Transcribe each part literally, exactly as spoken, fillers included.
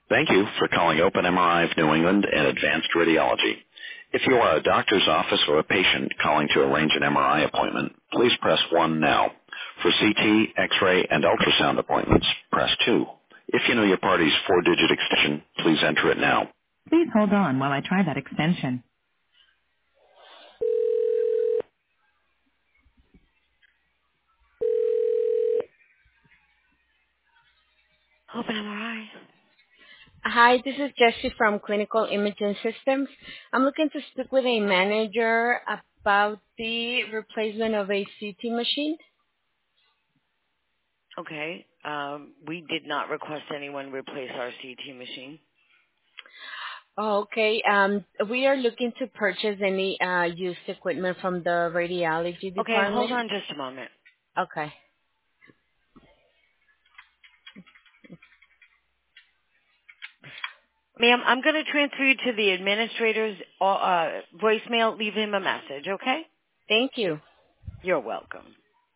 Thank you for calling Open M R I of New England and Advanced Radiology. If you are a doctor's office or a patient calling to arrange an M R I appointment, please press one now. For C T, X-ray, and ultrasound appointments, press two. If you know your party's four-digit extension, please enter it now. Please hold on while I try that extension. Open M R I. Hi, this is Jessie from Clinical Imaging Systems. I'm looking to speak with a manager about the replacement of a C T machine. Okay. Um, we did not request anyone replace our C T machine. Oh, okay. Um, we are looking to purchase any uh, used equipment from the radiology Okay, hold department. on just a moment. Okay. Ma'am, I'm going to transfer you to the administrator's uh, uh, voicemail. Leave him a message, okay? Thank you. You're welcome.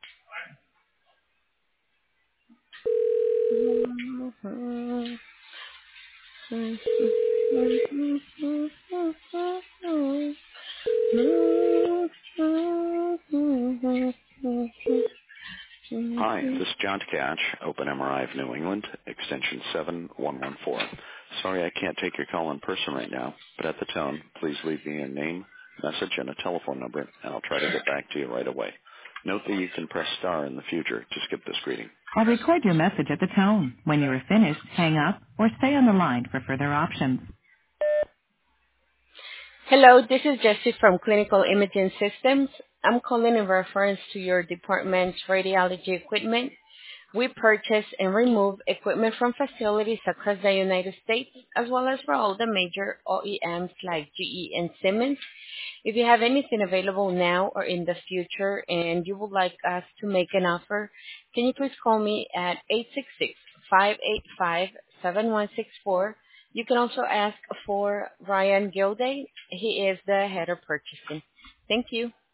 Hi, this is John Tkach, Open M R I of New England, extension seven one one four. Sorry I can't take your call in person right now, but at the tone, please leave me your name, message, and a telephone number, and I'll try to get back to you right away. Note that you can press star in the future to skip this greeting. I'll record your message at the tone. When you are finished, hang up or stay on the line for further options. Hello, this is Jessie from Clinical Imaging Systems. I'm calling in reference to your department's radiology equipment. We purchase and remove equipment from facilities across the United States, as well as for all the major O E Ms like G E and Siemens. If you have anything available now or in the future and you would like us to make an offer, can you please call me at eight six six, five eight five, seven one six four. You can also ask for Ryan Gilday. He is the head of purchasing. Thank you.